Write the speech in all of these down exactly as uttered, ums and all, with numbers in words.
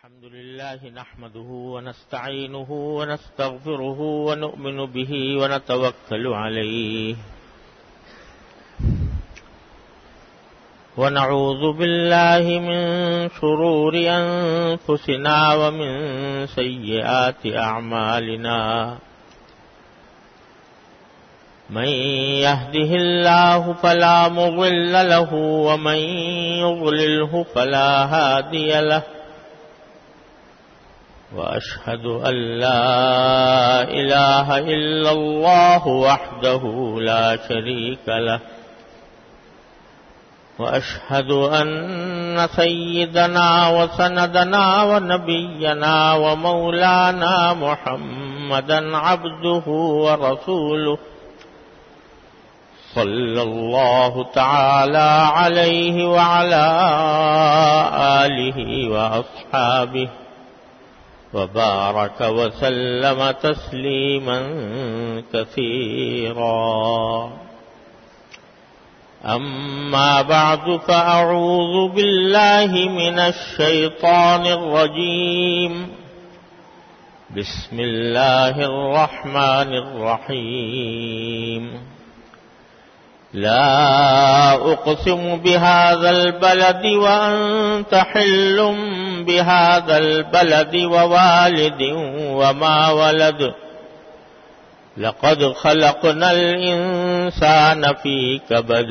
الحمد لله نحمده ونستعينه ونستغفره ونؤمن به ونتوكل عليه ونعوذ بالله من شرور أنفسنا ومن سيئات أعمالنا من يهده الله فلا مضل له ومن يضلله فلا هادي له وأشهد أن لا إله إلا الله وحده لا شريك له وأشهد أن سيدنا وسندنا ونبينا ومولانا محمدا عبده ورسوله صلى الله تعالى عليه وعلى آله وأصحابه وبارك وسلم تسليما كثيرا أما بعد فأعوذ بالله من الشيطان الرجيم بسم الله الرحمن الرحيم لا أقسم بهذا البلد وأنت حل بهذا البلد ووالد وما ولد لقد خلقنا الإنسان في كبد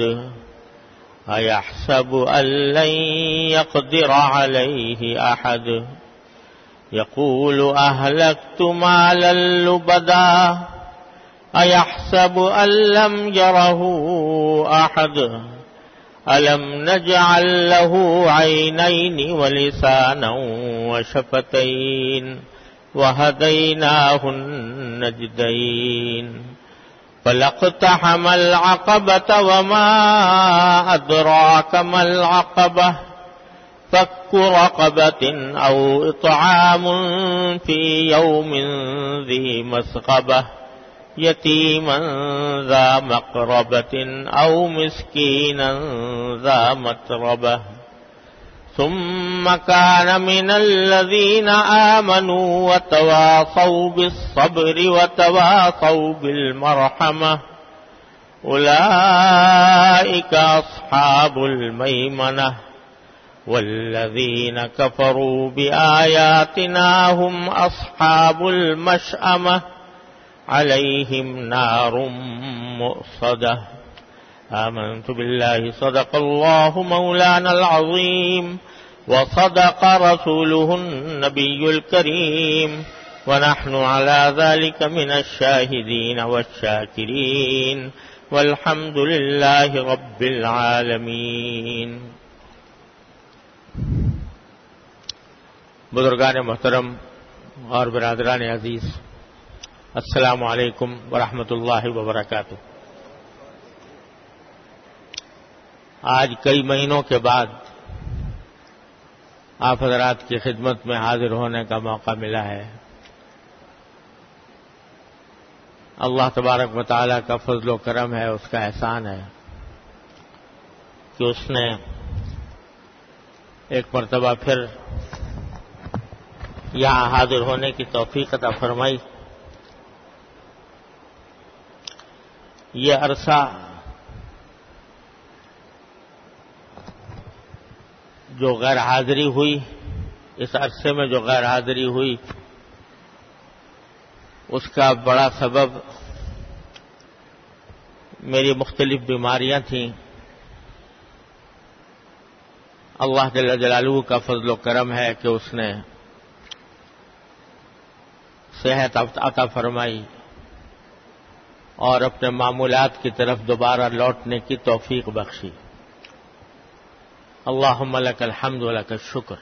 أيحسب أن لن يقدر عليه أحد يقول أهلكت مالا لبدا أيحسب أن لم يره أحد ألم نجعل له عينين ولسانا وشفتين وهديناه النجدين فلاقتحم العقبة وما أدراك ما العقبة فك رقبة أو إطعام في يوم ذي مسغبة يتيما ذا مقربة أو مسكينا ذا متربة ثم كان من الذين آمنوا وتواصوا بالصبر وتواصوا بالمرحمة أولئك أصحاب الميمنة والذين كفروا بآياتنا هم أصحاب المشأمة عليهم نار مؤصدة آمنت بالله صدق الله مولانا العظيم وصدق رسوله النبي الكريم ونحن على ذلك من الشاهدين والشاكرين والحمد لله رب العالمين. بزرگان محترم اور برادران عزیز، السلام علیکم ورحمۃ اللہ وبرکاتہ. آج کئی مہینوں کے بعد آپ حضرات کی خدمت میں حاضر ہونے کا موقع ملا ہے. اللہ تبارک و تعالیٰ کا فضل و کرم ہے، اس کا احسان ہے کہ اس نے ایک مرتبہ پھر یہاں حاضر ہونے کی توفیق عطا فرمائی. یہ عرصہ جو غیر حاضری ہوئی، اس عرصے میں جو غیر حاضری ہوئی، اس کا بڑا سبب میری مختلف بیماریاں تھیں. اللہ جل جلالہ کا فضل و کرم ہے کہ اس نے صحت عطا فرمائی اور اپنے معمولات کی طرف دوبارہ لوٹنے کی توفیق بخشی. اللہم لک الحمد ولک الشکر.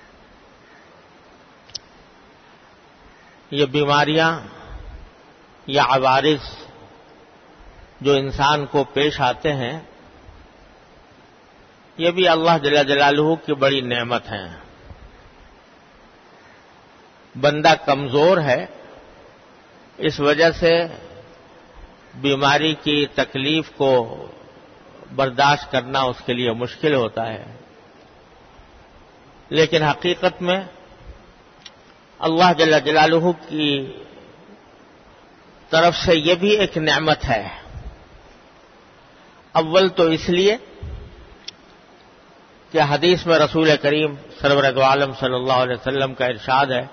یہ بیماریاں یا عوارض جو انسان کو پیش آتے ہیں، یہ بھی اللہ جل جلالہ کی بڑی نعمت ہیں. بندہ کمزور ہے، اس وجہ سے بیماری کی تکلیف کو برداشت کرنا اس کے لیے مشکل ہوتا ہے، لیکن حقیقت میں اللہ جل جلالہ کی طرف سے یہ بھی ایک نعمت ہے. اول تو اس لیے کہ حدیث میں رسول کریم سرور دو عالم صلی اللہ علیہ وسلم کا ارشاد ہے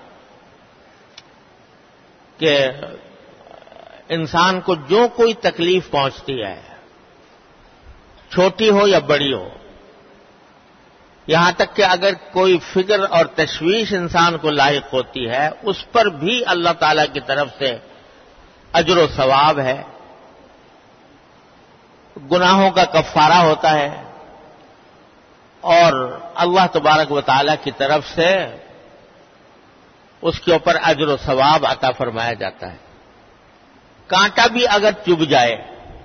کہ انسان کو جو کوئی تکلیف پہنچتی ہے، چھوٹی ہو یا بڑی ہو، یہاں تک کہ اگر کوئی فکر اور تشویش انسان کو لاحق ہوتی ہے، اس پر بھی اللہ تعالی کی طرف سے اجر و ثواب ہے، گناہوں کا کفارہ ہوتا ہے، اور اللہ تبارک و تعالی کی طرف سے اس کے اوپر اجر و ثواب عطا فرمایا جاتا ہے. کانٹا بھی اگر چبھ جائے،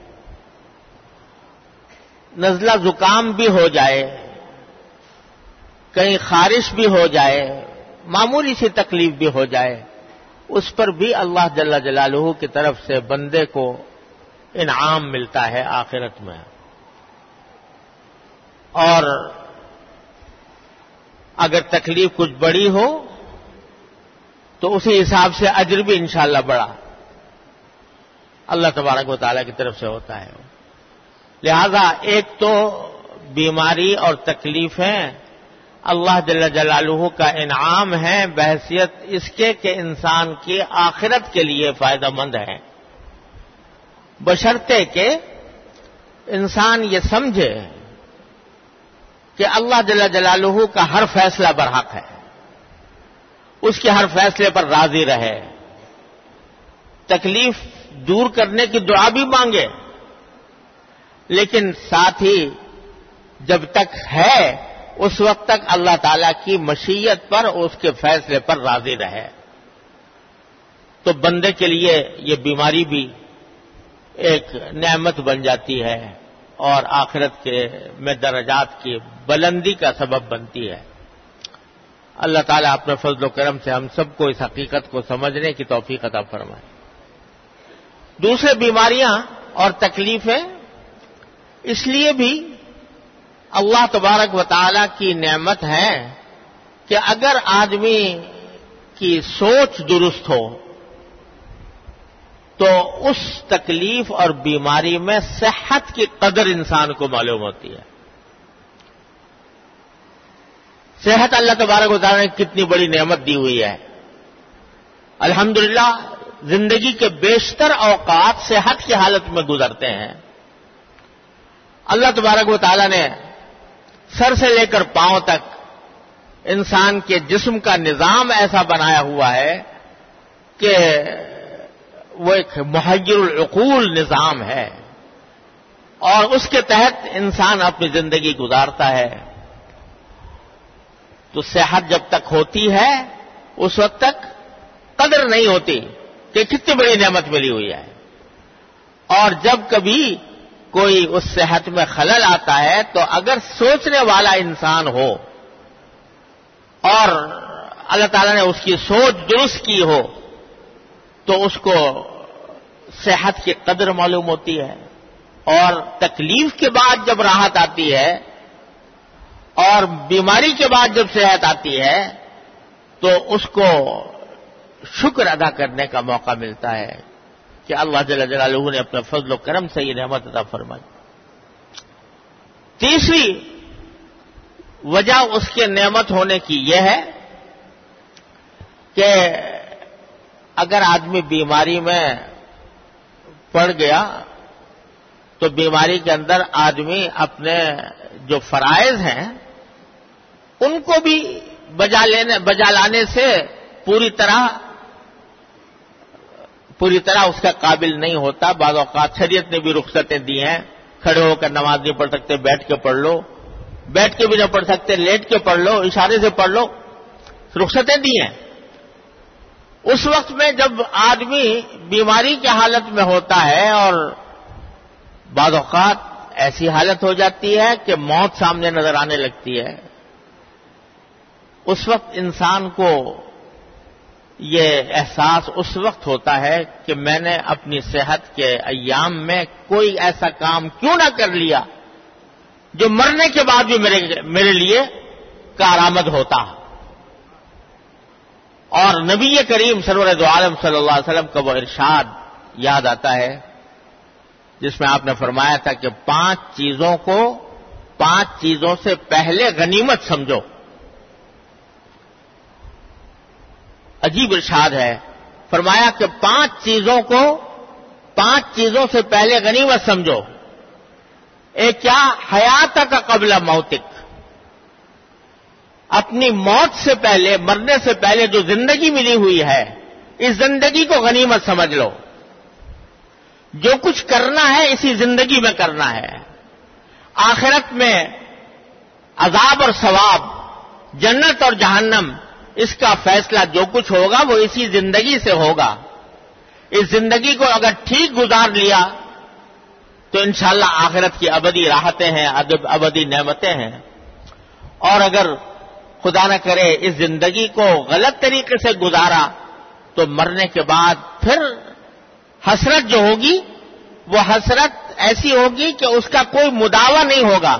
نزلہ زکام بھی ہو جائے، کہیں خارش بھی ہو جائے، معمولی سی تکلیف بھی ہو جائے، اس پر بھی اللہ جل جلالہ کی طرف سے بندے کو انعام ملتا ہے آخرت میں. اور اگر تکلیف کچھ بڑی ہو تو اسی حساب سے اجر بھی انشاءاللہ بڑا اللہ تبارک و تعالیٰ کی طرف سے ہوتا ہے. لہذا ایک تو بیماری اور تکلیفیں اللہ جل جلالہ کا انعام ہے بحیثیت اس کے کہ انسان کی آخرت کے لیے فائدہ مند ہے، بشرطے کہ انسان یہ سمجھے کہ اللہ جل جلالہ کا ہر فیصلہ برحق ہے، اس کے ہر فیصلے پر راضی رہے، تکلیف دور کرنے کی دعا بھی مانگے، لیکن ساتھ ہی جب تک ہے اس وقت تک اللہ تعالی کی مشیت پر، اس کے فیصلے پر راضی رہے. تو بندے کے لیے یہ بیماری بھی ایک نعمت بن جاتی ہے اور آخرت کے میں درجات کی بلندی کا سبب بنتی ہے. اللہ تعالیٰ اپنے فضل و کرم سے ہم سب کو اس حقیقت کو سمجھنے کی توفیق عطا فرمائے. دوسرے بیماریاں اور تکلیفیں اس لیے بھی اللہ تبارک و تعالی کی نعمت ہے کہ اگر آدمی کی سوچ درست ہو تو اس تکلیف اور بیماری میں صحت کی قدر انسان کو معلوم ہوتی ہے. صحت اللہ تبارک و تعالی نے کتنی بڑی نعمت دی ہوئی ہے. الحمدللہ زندگی کے بیشتر اوقات صحت کی حالت میں گزرتے ہیں. اللہ تبارک و تعالی نے سر سے لے کر پاؤں تک انسان کے جسم کا نظام ایسا بنایا ہوا ہے کہ وہ ایک محیر العقول نظام ہے اور اس کے تحت انسان اپنی زندگی گزارتا ہے. تو صحت جب تک ہوتی ہے اس وقت تک قدر نہیں ہوتی کہ کتنی بڑی نعمت ملی ہوئی ہے، اور جب کبھی کوئی اس صحت میں خلل آتا ہے تو اگر سوچنے والا انسان ہو اور اللہ تعالیٰ نے اس کی سوچ درست کی ہو تو اس کو صحت کی قدر معلوم ہوتی ہے. اور تکلیف کے بعد جب راحت آتی ہے اور بیماری کے بعد جب صحت آتی ہے تو اس کو شکر ادا کرنے کا موقع ملتا ہے کہ اللہ جل جلالہ نے اپنے فضل و کرم سے یہ نعمت عطا فرمائی. تیسری وجہ اس کے نعمت ہونے کی یہ ہے کہ اگر آدمی بیماری میں پڑ گیا تو بیماری کے اندر آدمی اپنے جو فرائض ہیں ان کو بھی بجا لینے بجا لانے سے پوری طرح پوری طرح اس کا قابل نہیں ہوتا. بعض اوقات شریعت نے بھی رخصتیں دی ہیں، کھڑے ہو کر نماز نہیں پڑھ سکتے، بیٹھ کے پڑھ لو، بیٹھ کے بھی نہیں پڑھ سکتے لیٹ کے پڑھ لو، اشارے سے پڑھ لو، رخصتیں دی ہیں. اس وقت میں جب آدمی بیماری کی حالت میں ہوتا ہے اور بعض اوقات ایسی حالت ہو جاتی ہے کہ موت سامنے نظر آنے لگتی ہے، اس وقت انسان کو یہ احساس اس وقت ہوتا ہے کہ میں نے اپنی صحت کے ایام میں کوئی ایسا کام کیوں نہ کر لیا جو مرنے کے بعد بھی میرے میرے لیے کارآمد ہوتا. اور نبی کریم سرور دو عالم صلی اللہ علیہ وسلم کا وہ ارشاد یاد آتا ہے جس میں آپ نے فرمایا تھا کہ پانچ چیزوں کو پانچ چیزوں سے پہلے غنیمت سمجھو. عجیب ارشاد ہے. فرمایا کہ پانچ چیزوں کو پانچ چیزوں سے پہلے غنیمت سمجھو. ایک کیا؟ حیات کا قبل موتک، اپنی موت سے پہلے، مرنے سے پہلے جو زندگی ملی ہوئی ہے اس زندگی کو غنیمت سمجھ لو. جو کچھ کرنا ہے اسی زندگی میں کرنا ہے. آخرت میں عذاب اور ثواب، جنت اور جہنم، اس کا فیصلہ جو کچھ ہوگا وہ اسی زندگی سے ہوگا. اس زندگی کو اگر ٹھیک گزار لیا تو انشاءاللہ آخرت کی ابدی راحتیں ہیں، ابدی نعمتیں ہیں. اور اگر خدا نہ کرے اس زندگی کو غلط طریقے سے گزارا تو مرنے کے بعد پھر حسرت جو ہوگی وہ حسرت ایسی ہوگی کہ اس کا کوئی مداوع نہیں ہوگا.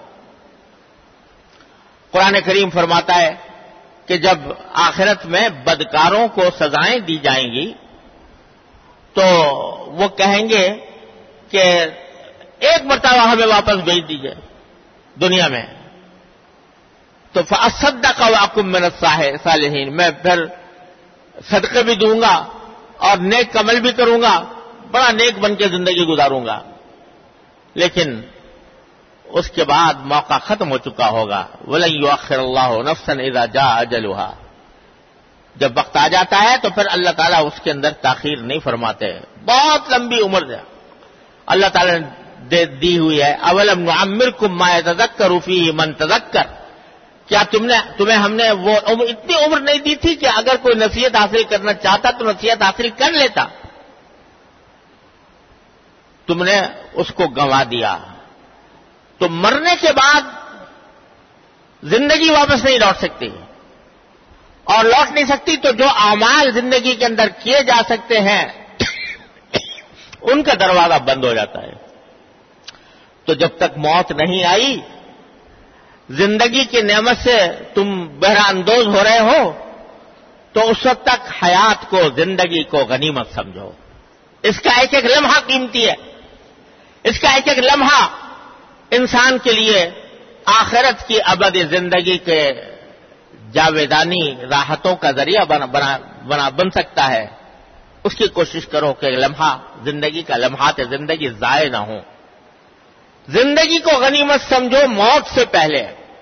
قرآن کریم فرماتا ہے کہ جب آخرت میں بدکاروں کو سزائیں دی جائیں گی تو وہ کہیں گے کہ ایک مرتبہ ہمیں واپس بھیج دیجیے دنیا میں. تو فَأَصَّدَّقَ وَأَكُن مِّنَ الصَّالِحِينَ، میں پھر صدقے بھی دوں گا اور نیک عمل بھی کروں گا، بڑا نیک بن کے زندگی گزاروں گا. لیکن اس کے بعد موقع ختم ہو چکا ہوگا. وَلَن يُؤَخِّرَ اللَّهُ نَفْسًا إِذَا جَاءَ أَجَلُهَا، جب وقت آ جاتا ہے تو پھر اللہ تعالیٰ اس کے اندر تاخیر نہیں فرماتے. بہت لمبی عمر ہے اللہ تعالیٰ نے دی ہوئی ہے. اولم نعمرکم ما یتذکر فیہ من تذکر، کیا تم نے تمہیں ہم نے وہ عمر اتنی عمر نہیں دی تھی کہ اگر کوئی نصیحت حاصل کرنا چاہتا تو نصیحت حاصل کر لیتا؟ تم نے اس کو گنوا دیا. تو مرنے کے بعد زندگی واپس نہیں لوٹ سکتی، اور لوٹ نہیں سکتی تو جو اعمال زندگی کے اندر کیے جا سکتے ہیں ان کا دروازہ بند ہو جاتا ہے. تو جب تک موت نہیں آئی، زندگی کی نعمت سے تم بہرہ اندوز ہو رہے ہو، تو اس وقت تک حیات کو، زندگی کو غنیمت سمجھو. اس کا ایک ایک لمحہ قیمتی ہے. اس کا ایک ایک لمحہ انسان کے لیے آخرت کی ابدی زندگی کے جاویدانی راحتوں کا ذریعہ بنا, بنا, بنا بن سکتا ہے. اس کی کوشش کرو کہ لمحہ زندگی کا لمحات زندگی ضائع نہ ہو. زندگی کو غنیمت سمجھو موت سے پہلے.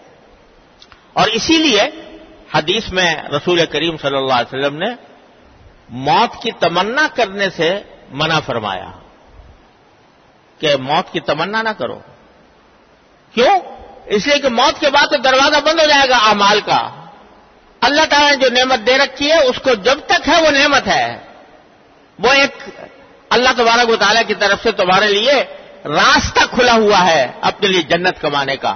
اور اسی لیے حدیث میں رسول کریم صلی اللہ علیہ وسلم نے موت کی تمنا کرنے سے منع فرمایا کہ موت کی تمنا نہ کرو. کیوں؟ اس لیے کہ موت کے بعد تو دروازہ بند ہو جائے گا اعمال کا. اللہ تعالیٰ نے جو نعمت دے رکھی ہے اس کو جب تک ہے وہ نعمت ہے. وہ ایک اللہ تبارک و تعالیٰ کی طرف سے تمہارے لیے راستہ کھلا ہوا ہے اپنے لیے جنت کمانے کا.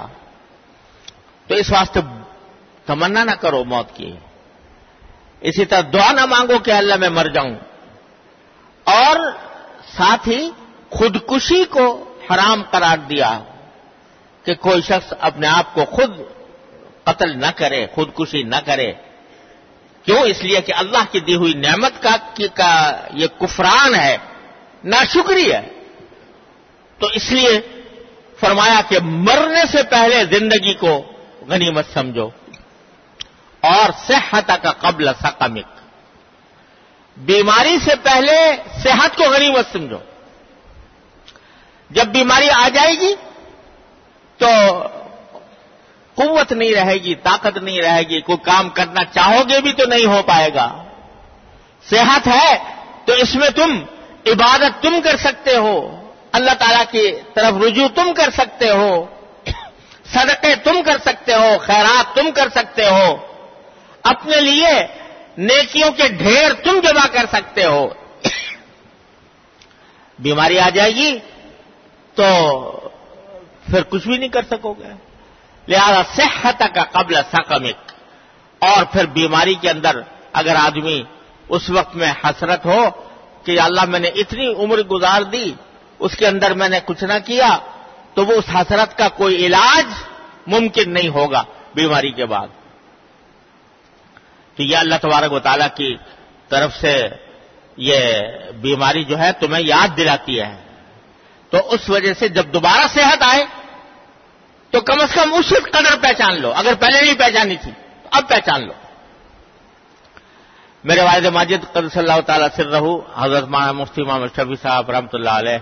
تو اس واسطے تمنا نہ کرو موت کی. اسی طرح دعا نہ مانگو کہ اللہ میں مر جاؤں. اور ساتھ ہی خودکشی کو حرام قرار دیا کہ کوئی شخص اپنے آپ کو خود قتل نہ کرے، خودکشی نہ کرے. کیوں؟ اس لیے کہ اللہ کی دی ہوئی نعمت کا, کا یہ کفران ہے، ناشکری ہے. تو اس لیے فرمایا کہ مرنے سے پہلے زندگی کو غنیمت سمجھو. اور صحت کا قبل سقمک، بیماری سے پہلے صحت کو غنیمت سمجھو. جب بیماری آ جائے گی تو قوت نہیں رہے گی، طاقت نہیں رہے گی، کوئی کام کرنا چاہو گے بھی تو نہیں ہو پائے گا. صحت ہے تو اس میں تم عبادت تم کر سکتے ہو، اللہ تعالیٰ کی طرف رجوع تم کر سکتے ہو، صدقے تم کر سکتے ہو، خیرات تم کر سکتے ہو، اپنے لیے نیکیوں کے ڈھیر تم جمع کر سکتے ہو. بیماری آ جائے گی تو پھر کچھ بھی نہیں کر سکو گے. لہذا صحت کا قبل سقمک. اور پھر بیماری کے اندر اگر آدمی اس وقت میں حسرت ہو کہ اللہ میں نے اتنی عمر گزار دی، اس کے اندر میں نے کچھ نہ کیا، تو وہ اس حسرت کا کوئی علاج ممکن نہیں ہوگا بیماری کے بعد. تو یہ اللہ تبارک و تعالیٰ کی طرف سے یہ بیماری جو ہے تمہیں یاد دلاتی ہے. تو اس وجہ سے جب دوبارہ صحت آئے تو کم از کم اس قدر پہچان لو. اگر پہلے نہیں پہچانی تھی تو اب پہچان لو. میرے والد ماجد قدس اللہ تعالیٰ سرہ حضرت مولانا مفتی محمد شفیع صاحب رحمۃ اللہ علیہ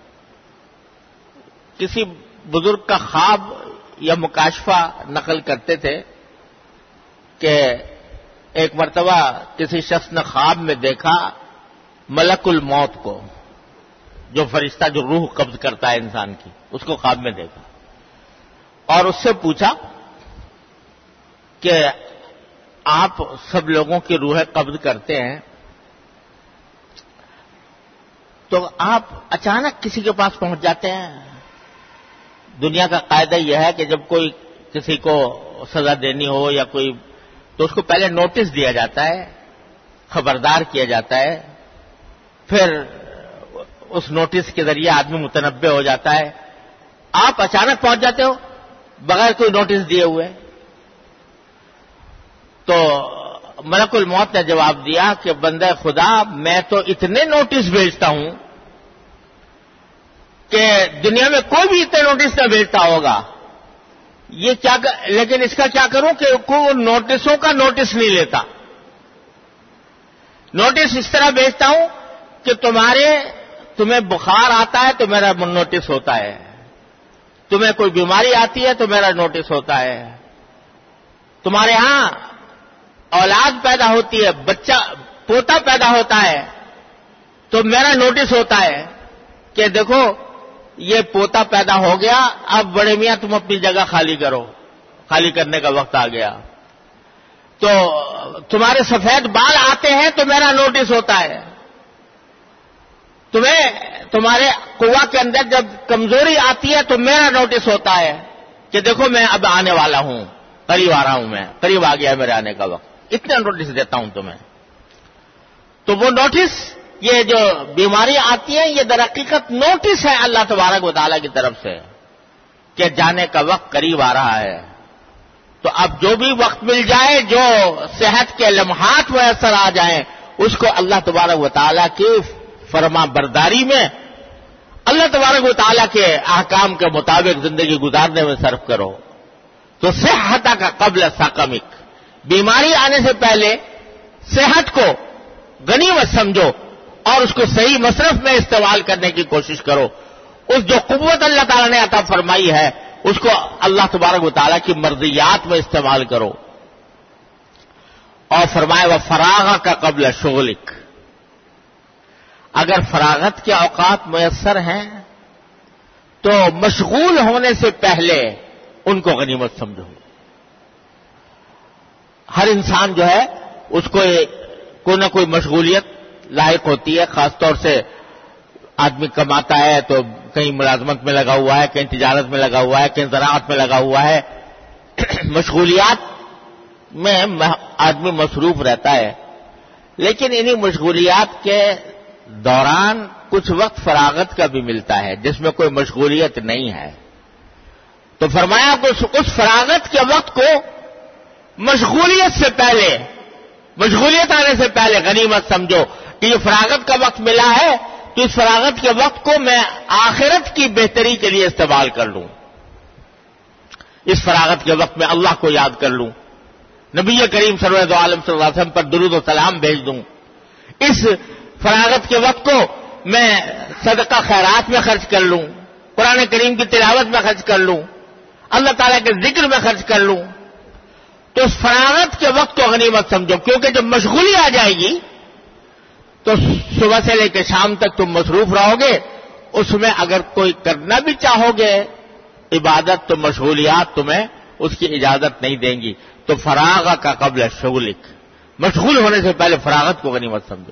کسی بزرگ کا خواب یا مکاشفہ نقل کرتے تھے کہ ایک مرتبہ کسی شخص نے خواب میں دیکھا ملک الموت کو، جو فرشتہ جو روح قبض کرتا ہے انسان کی، اس کو خواب میں دیکھا اور اس سے پوچھا کہ آپ سب لوگوں کی روحیں قبض کرتے ہیں تو آپ اچانک کسی کے پاس پہنچ جاتے ہیں. دنیا کا قاعدہ یہ ہے کہ جب کوئی کسی کو سزا دینی ہو یا کوئی تو اس کو پہلے نوٹس دیا جاتا ہے، خبردار کیا جاتا ہے، پھر اس نوٹس کے ذریعے آدمی متنبع ہو جاتا ہے. آپ اچانک پہنچ جاتے ہو بغیر کوئی نوٹس دیے ہوئے. تو ملک الموت نے جواب دیا کہ بندہ خدا میں تو اتنے نوٹس بھیجتا ہوں کہ دنیا میں کوئی بھی اتنے نوٹس نہ بھیجتا ہوگا. یہ کیا لیکن اس کا کیا کروں کہ کوئی نوٹسوں کا نوٹس نہیں لیتا. نوٹس اس طرح بھیجتا ہوں کہ تمہارے تمہیں بخار آتا ہے تو میرا نوٹس ہوتا ہے، تمہیں کوئی بیماری آتی ہے تو میرا نوٹس ہوتا ہے، تمہارے ہاں اولاد پیدا ہوتی ہے، بچہ پوتا پیدا ہوتا ہے تو میرا نوٹس ہوتا ہے کہ دیکھو یہ پوتا پیدا ہو گیا، اب بڑے میاں تم اپنی جگہ خالی کرو، خالی کرنے کا وقت آ گیا. تو تمہارے سفید بال آتے ہیں تو میرا نوٹس ہوتا ہے، تمہیں تمہارے قوا کے اندر جب کمزوری آتی ہے تو میرا نوٹس ہوتا ہے کہ دیکھو میں اب آنے والا ہوں، قریب آ رہا ہوں، میں قریب آ گیا ہے میرے آنے کا وقت، اتنا نوٹس دیتا ہوں تمہیں. تو وہ نوٹس، یہ جو بیماری آتی ہے یہ در حقیقت نوٹس ہے اللہ تبارک و تعالیٰ کی طرف سے کہ جانے کا وقت قریب آ رہا ہے. تو اب جو بھی وقت مل جائے، جو صحت کے لمحات میسر آ جائیں، اس کو اللہ تبارک و تعالیٰ کی فرما برداری میں، اللہ تبارک و تعالیٰ کے احکام کے مطابق زندگی گزارنے میں صرف کرو. تو صحت کا قبل سقمک، بیماری آنے سے پہلے صحت کو غنیمت سمجھو اور اس کو صحیح مصرف میں استعمال کرنے کی کوشش کرو. اس جو قوت اللہ تعالیٰ نے عطا فرمائی ہے اس کو اللہ تبارک و تعالیٰ کی مرضیات میں استعمال کرو. اور فرمائے وہ فراغ کا قبل شغلک، اگر فراغت کے اوقات میسر ہیں تو مشغول ہونے سے پہلے ان کو غنیمت سمجھو. ہر انسان جو ہے اس کو کوئی نہ کوئی مشغولیت لاحق ہوتی ہے، خاص طور سے آدمی کماتا ہے تو کہیں ملازمت میں لگا ہوا ہے، کہیں تجارت میں لگا ہوا ہے، کہیں زراعت میں لگا ہوا ہے. مشغولیات میں آدمی مصروف رہتا ہے، لیکن انہی مشغولیات کے دوران کچھ وقت فراغت کا بھی ملتا ہے جس میں کوئی مشغولیت نہیں ہے. تو فرمایا کہ اس فراغت کے وقت کو مشغولیت سے پہلے، مشغولیت آنے سے پہلے غنیمت سمجھو کہ یہ فراغت کا وقت ملا ہے تو اس فراغت کے وقت کو میں آخرت کی بہتری کے لیے استعمال کر لوں. اس فراغت کے وقت میں اللہ کو یاد کر لوں، نبی کریم صلی اللہ علیہ وسلم پر درود و سلام بھیج دوں. اس فراغت کے وقت کو میں صدقہ خیرات میں خرچ کر لوں، قرآن کریم کی تلاوت میں خرچ کر لوں، اللہ تعالیٰ کے ذکر میں خرچ کر لوں. تو اس فراغت کے وقت کو غنیمت سمجھو، کیونکہ جب مشغولی آ جائے گی تو صبح سے لے کے شام تک تم مصروف رہو گے. اس میں اگر کوئی کرنا بھی چاہو گے عبادت تو مشغولیات تمہیں اس کی اجازت نہیں دیں گی. تو فراغ کا قبل شغلک، مشغول ہونے سے پہلے فراغت کو غنیمت سمجھو.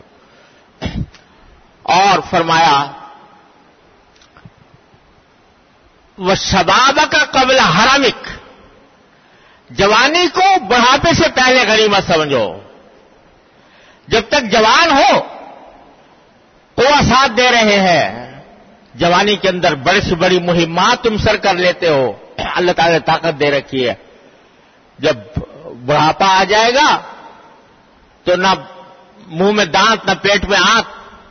اور فرمایا وشباب کا قبل حرمک، جوانی کو بڑھاپے سے پہلے غنیمت سمجھو. جب تک جوان ہو قوت ساتھ دے رہے ہیں، جوانی کے اندر بڑی سے بڑی مہمات تم سر کر لیتے ہو، اللہ تعالی نے طاقت دے رکھی ہے. جب بڑھاپا آ جائے گا تو نہ منہ میں دانت نہ پیٹ میں آنت،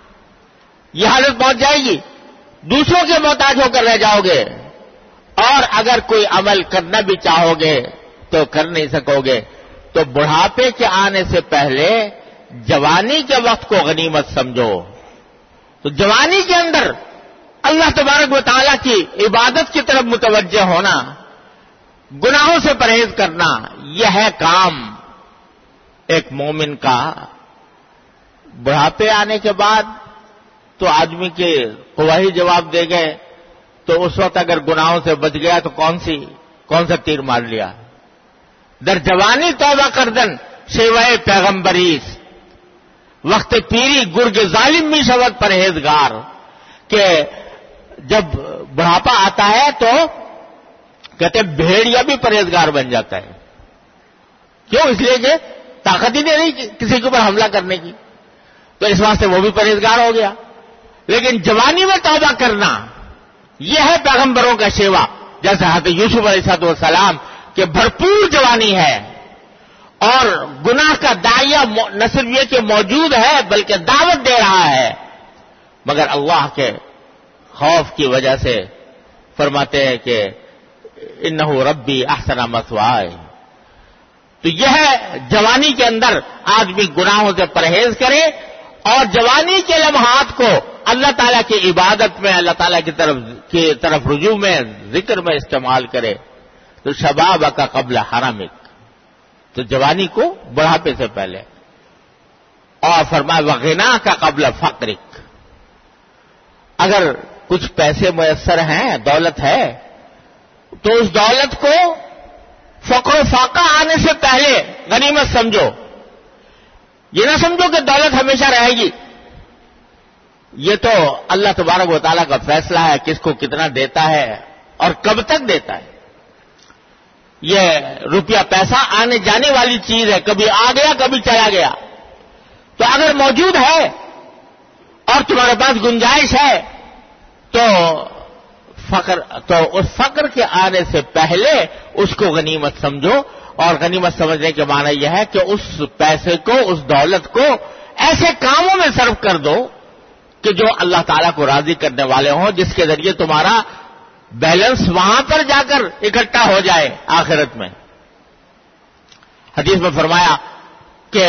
یہ حالت پہنچ جائے گی، دوسروں کے محتاج ہو کر رہ جاؤ گے، اور اگر کوئی عمل کرنا بھی چاہو گے تو کر نہیں سکو گے۔ تو بڑھاپے کے آنے سے پہلے جوانی کے وقت کو غنیمت سمجھو۔ تو جوانی کے اندر اللہ تبارک و تعالیٰ کی عبادت کی طرف متوجہ ہونا، گناہوں سے پرہیز کرنا، یہ ہے کام ایک مومن کا۔ بڑھاپے آنے کے بعد تو آدمی کے قواہی جواب دے گئے، تو اس وقت اگر گناہوں سے بچ گیا تو کون سی کون سا تیر مار لیا؟ در جوانی توبہ کردن سوائے پیغمبریس، وقت پیری گرگ ظالم می شود پرہیزگار، کہ جب بڑھاپا آتا ہے تو کہتے ہیں بھیڑیا بھی پرہیزگار بن جاتا ہے۔ کیوں؟ اس لیے کہ طاقت ہی نہیں رہی کسی کے اوپر حملہ کرنے کی، تو اس واسطے وہ بھی پرہیزگار ہو گیا۔ لیکن جوانی میں توبہ کرنا یہ ہے پیغمبروں کا شیوا، جیسے حضرت یوسف علیہ السلام کہ بھرپور جوانی ہے، اور گناہ کا داعیہ نہ صرف یہ کہ موجود ہے بلکہ دعوت دے رہا ہے، مگر اللہ کے خوف کی وجہ سے فرماتے ہیں کہ انہ ربی احسن مثوائے۔ تو یہ ہے جوانی کے اندر آدمی گناہوں سے پرہیز کرے، اور جوانی کے لمحات کو اللہ تعالیٰ کی عبادت میں، اللہ تعالیٰ کی طرف کی طرف رجوع میں، ذکر میں استعمال کرے۔ تو شباب کا قبل حرمک، تو جوانی کو بڑھاپے سے پہلے، اور فرمایا وغنا کا قبل فقرک، اگر کچھ پیسے میسر ہیں، دولت ہے، تو اس دولت کو فقر و فاقہ آنے سے پہلے غنیمت سمجھو۔ یہ نہ سمجھو کہ دولت ہمیشہ رہے گی، یہ تو اللہ تبارک و تعالیٰ کا فیصلہ ہے کس کو کتنا دیتا ہے اور کب تک دیتا ہے۔ یہ روپیہ پیسہ آنے جانے والی چیز ہے، کبھی آ گیا کبھی چلا گیا۔ تو اگر موجود ہے اور تمہارے پاس گنجائش ہے تو فقر تو اس فقر کے آنے سے پہلے اس کو غنیمت سمجھو، اور غنیمت سمجھنے کے معنی یہ ہے کہ اس پیسے کو، اس دولت کو ایسے کاموں میں صرف کر دو کہ جو اللہ تعالیٰ کو راضی کرنے والے ہوں، جس کے ذریعے تمہارا بیلنس وہاں پر جا کر اکٹھا ہو جائے آخرت میں۔ حدیث میں فرمایا کہ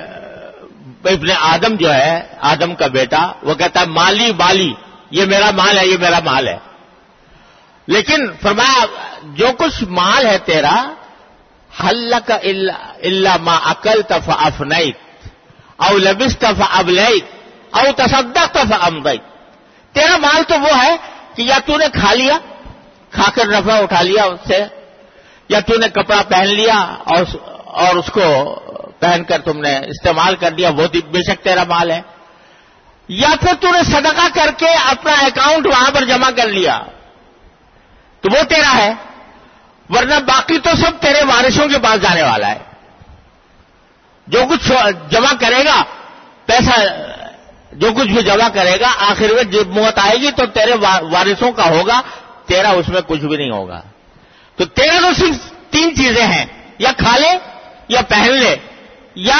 ابن آدم جو ہے، آدم کا بیٹا، وہ کہتا ہے مالی بالی، یہ میرا مال ہے، یہ میرا مال ہے۔ لیکن فرمایا جو کچھ مال ہے تیرا، حلک الا ما اکلت فافنیت او لبست فابلیت او تصدقت فامضیت، تیرا مال تو وہ ہے کہ یا تو نے کھا لیا، کھا کر نفع اٹھا لیا اس سے، یا تو نے کپڑا پہن لیا اور اور اس کو پہن کر تم نے استعمال کر دیا، وہ بے شک تیرا مال ہے، یا پھر تو نے صدقہ کر کے اپنا اکاؤنٹ وہاں پر جمع کر لیا تو وہ تیرا ہے، ورنہ باقی تو سب تیرے وارثوں کے پاس جانے والا ہے۔ جو کچھ جمع کرے گا پیسہ، جو کچھ بھی جمع کرے گا، آخر میں جب موت آئے گی تو تیرے وارثوں کا ہوگا، تیرا اس میں کچھ بھی نہیں ہوگا۔ تو تیرا تو صرف تین چیزیں ہیں، یا کھا لے، یا پہن لے، یا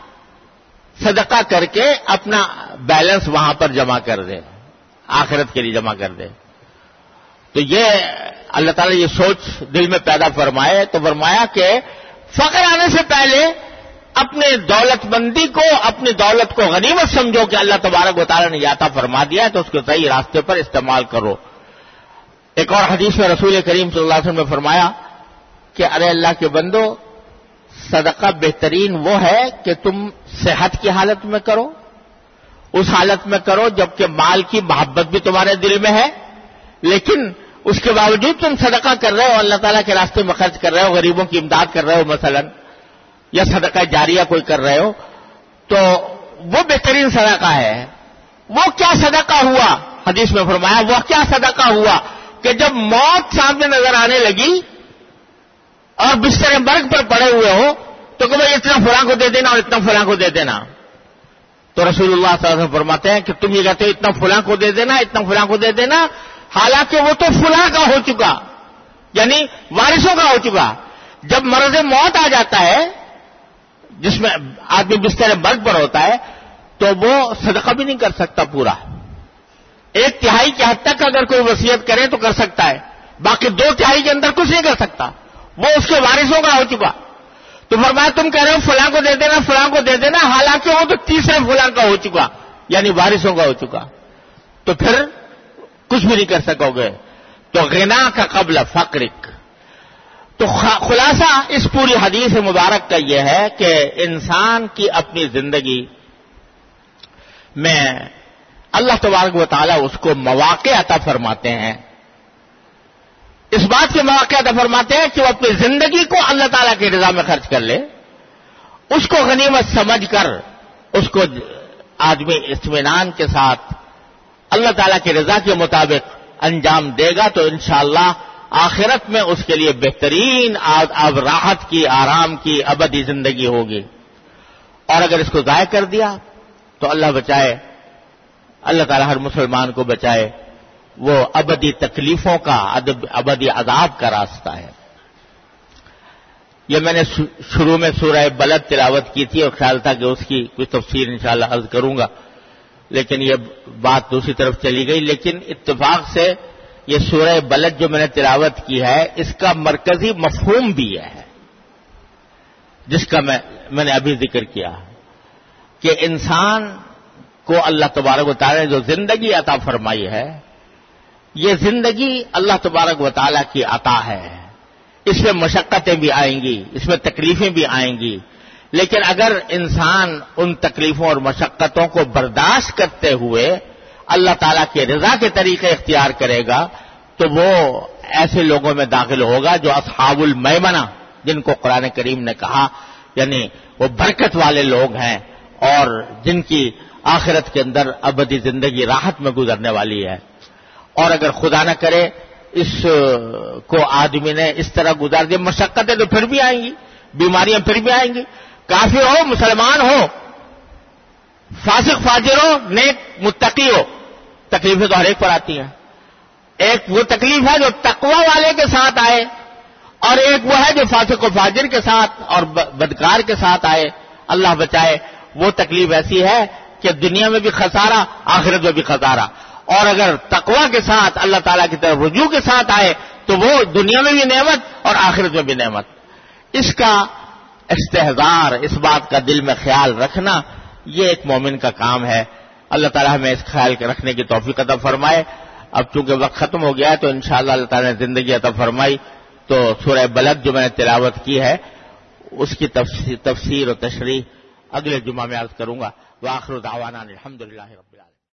صدقہ کر کے اپنا بیلنس وہاں پر جمع کر دے، آخرت کے لیے جمع کر دے۔ تو یہ اللہ تعالیٰ یہ سوچ دل میں پیدا فرمائے تو فرمایا کہ فقر آنے سے پہلے اپنے دولت مندی کو، اپنی دولت کو غنیمت سمجھو کہ اللہ تبارک و تعالیٰ نے عطا فرما دیا ہے، تو اس کو صحیح راستے پر استعمال کرو۔ ایک اور حدیث میں رسول کریم صلی اللہ علیہ وسلم نے فرمایا کہ ارے اللہ کے بندو، صدقہ بہترین وہ ہے کہ تم صحت کی حالت میں کرو، اس حالت میں کرو جبکہ مال کی محبت بھی تمہارے دل میں ہے، لیکن اس کے باوجود تم صدقہ کر رہے ہو، اللہ تعالیٰ کے راستے میں خرچ کر رہے ہو، غریبوں کی امداد کر رہے ہو مثلا، یا صدقہ جاریہ کوئی کر رہے ہو، تو وہ بہترین صدقہ ہے۔ وہ کیا صدقہ ہوا؟ حدیث میں فرمایا وہ کیا صدقہ ہوا کہ جب موت سامنے نظر آنے لگی اور بستر مرگ پر پڑے ہوئے ہو تو کہ بھائی اتنا فلاں کو دے دینا اور اتنا فلاں کو دے دینا، تو رسول اللہ صلی اللہ علیہ وسلم فرماتے ہیں کہ تم یہ کہتے ہو اتنا فلاں کو دے دینا، اتنا فلاں کو دے دینا، حالانکہ وہ تو فلاں کا ہو چکا، یعنی وارثوں کا ہو چکا۔ جب مرض موت آ جاتا ہے جس میں آدمی بستر مرگ پر ہوتا ہے تو وہ صدقہ بھی نہیں کر سکتا پورا. ایک تہائی کی حد تک اگر کوئی وصیت کرے تو کر سکتا ہے, باقی دو تہائی کے اندر کچھ نہیں کر سکتا, وہ اس کے وارثوں کا ہو چکا. تو فرمایا تم کہہ رہے ہو فلاں کو دے دینا فلاں کو دے دینا, حالانکہ وہ تو تیسرے فلاں کا ہو چکا, یعنی وارثوں کا ہو چکا, تو پھر کچھ بھی نہیں کر سکو گے. تو غنا کا قبل فقرک. تو خلاصہ اس پوری حدیث مبارک کا یہ ہے کہ انسان کی اپنی زندگی میں اللہ تبارک و تعالیٰ اس کو مواقع عطا فرماتے ہیں, اس بات کے مواقع عطا فرماتے ہیں کہ وہ اپنی زندگی کو اللہ تعالیٰ کی رضا میں خرچ کر لے, اس کو غنیمت سمجھ کر اس کو آدمی اطمینان کے ساتھ اللہ تعالیٰ کی رضا کے مطابق انجام دے گا تو انشاءاللہ آخرت میں اس کے لیے بہترین اب راحت کی, آرام کی ابدی زندگی ہوگی. اور اگر اس کو ضائع کر دیا تو اللہ بچائے, اللہ تعالیٰ ہر مسلمان کو بچائے, وہ ابدی تکلیفوں کا, ابدی عذاب کا راستہ ہے. یہ میں نے شروع میں سورہ بلد تلاوت کی تھی اور خیال تھا کہ اس کی کوئی تفسیر انشاءاللہ عرض کروں گا, لیکن یہ بات دوسری طرف چلی گئی. لیکن اتفاق سے یہ سورہ بلد جو میں نے تلاوت کی ہے اس کا مرکزی مفہوم بھی یہ ہے جس کا میں میں نے ابھی ذکر کیا, کہ انسان کو اللہ تبارک و تعالیٰ نے جو زندگی عطا فرمائی ہے, یہ زندگی اللہ تبارک و تعالیٰ کی عطا ہے. اس میں مشقتیں بھی آئیں گی, اس میں تکلیفیں بھی آئیں گی, لیکن اگر انسان ان تکلیفوں اور مشقتوں کو برداشت کرتے ہوئے اللہ تعالیٰ کے رضا کے طریقے اختیار کرے گا تو وہ ایسے لوگوں میں داخل ہوگا جو اصحاب المیمنہ, جن کو قرآن کریم نے کہا یعنی وہ برکت والے لوگ ہیں اور جن کی آخرت کے اندر ابدی زندگی راحت میں گزرنے والی ہے. اور اگر خدا نہ کرے اس کو آدمی نے اس طرح گزار دیا, مشقتیں تو پھر بھی آئیں گی, بیماریاں پھر بھی آئیں گی, کافر ہو مسلمان ہو, فاسق فاجر ہو, نیک متقی ہو, تکلیفیں تو ہر ایک پر آتی ہیں. ایک وہ تکلیف ہے جو تقوی والے کے ساتھ آئے, اور ایک وہ ہے جو فاسق و فاجر کے ساتھ اور بدکار کے ساتھ آئے. اللہ بچائے. وہ تکلیف ایسی ہے کہ دنیا میں بھی خسارہ, آخرت میں بھی خسارہ. اور اگر تقوی کے ساتھ اللہ تعالیٰ کی طرف رجوع کے ساتھ آئے تو وہ دنیا میں بھی نعمت اور آخرت میں بھی نعمت. اس کا استحضار, اس بات کا دل میں خیال رکھنا, یہ ایک مومن کا کام ہے. اللہ تعالیٰ ہمیں اس خیال کے رکھنے کی توفیق عطا فرمائے. اب چونکہ وقت ختم ہو گیا ہے تو انشاءاللہ اللہ تعالیٰ نے زندگی عطا فرمائی تو سورہ بلد جو میں نے تلاوت کی ہے اس کی تفسیر و تشریح اگلے جمعہ میں عرض کروں گا. وآخر دعوانا الحمدللہ رب العالمین.